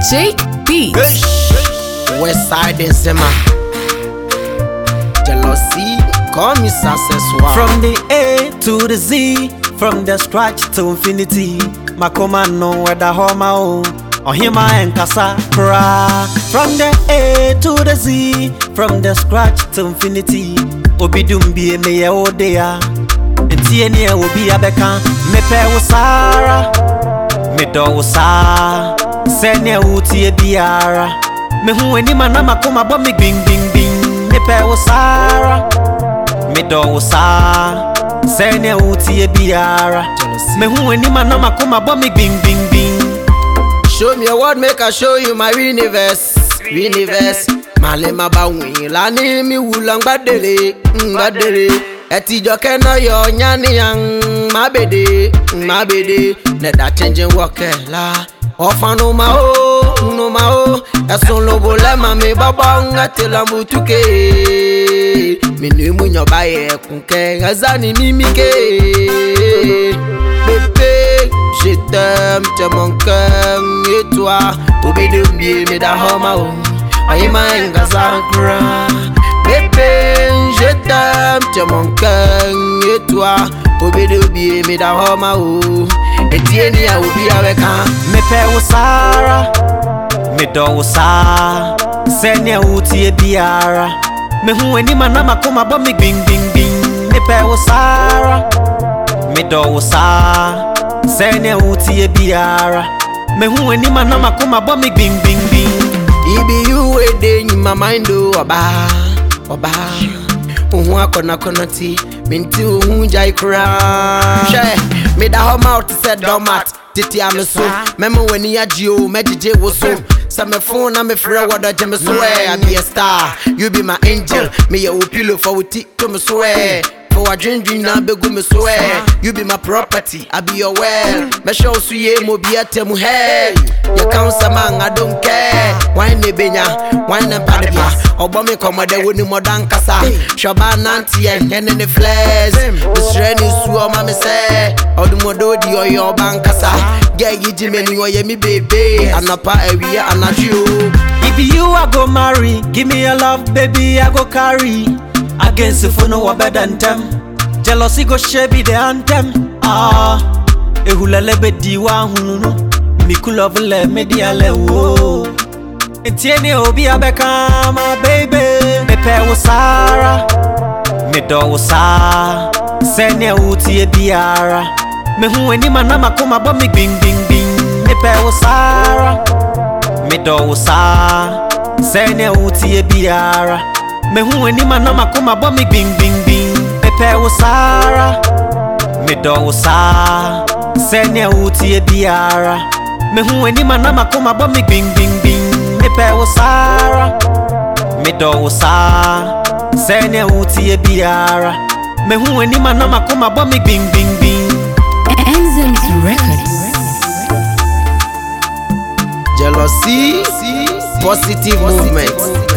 J Beats. West Side in Zema. Jealousy, call me successful. From the A to the Z, from the scratch to infinity. Makoma no where the homa o. Ohima and Kasa Kra. From the A to the Z, from the scratch to infinity. Obidumbi me ya odea. Entieni will be a beka. Mepe usara. Mido usa. Senya uti e biara. Me hu eni manama koma bo mi bing bing bing. Mepe usara. Mido usa. Senya uti e biara. Me hu eni manama koma bo mi bing bing bing. Show me a word, make I show you my universe. Universe. Malema bawi lani mi wulang badele, badele. Eti joke no yo nyani yang mabede, mabede. Let that changing work la. Ofa no ma o. Eson lobo le mami baba ngatela mutuke. Mini munyo baye kunke azani mimike. Bébé, je t'aime, t'es mon cœur et toi. Obédoubier me da homa o. Ayima ngazakra. Bébé, je t'aime, t'es mon cœur et toi. Obédoubier me da homa o. Etieni a obi aweka. Mepe usara. Mido usa. Senya uti e biara. Me hu eni manama koma bo mi bing bing bing. Mepe usara. Mido usa. Senya uti e biara. Me hu eni manama koma bo mi bing bing bing. It be you a day in my mind do oba. Uhu akona konati. Minti uhu jai kura. She me da homa out said domat. Titi ame so. Memo weni ya jio medije wo so. Sa me phone na me frɛ wada jeme swear I be a star. You be my angel. Me ya pillow for wuti to me swear. For a dream na begu me swear. You be my property, I be your well. Me show su ye mo bi atemu hey. You count some man, I don't care. Wine me benya, wine and padibia. Obo me komode woni modan kasa. Shoba nanti en the flares. This rain is so mama say. Odumodo di oyo bankasa. Get you Jimmy ni oye mi baby. Anapa ewie anaju. If you I go marry, give me your love, baby, I go carry. Against the phone, no better than them. Jealousy go share be the anthem. Ehulele be diwa hunu. Miku love le media le wo. Entieni obi abeka my baby. Mepe usara. Mido usa. Senya uti e biara. Me hu eni manama koma bo mi bing bing bing. Mepe usara. Mido usa. Senya uti e biara. Me hu eni manama koma bo mi bing bing bing. Mepe usara. Mido usa. Senya uti e biara. Me hu eni manama koma bo mi bing bing bing. Mepe usara. Mido usa. Senya uti e biara. Me hu eni manama koma bo mi bing bing bing. Enzymes Records. Jealousy, positive movement.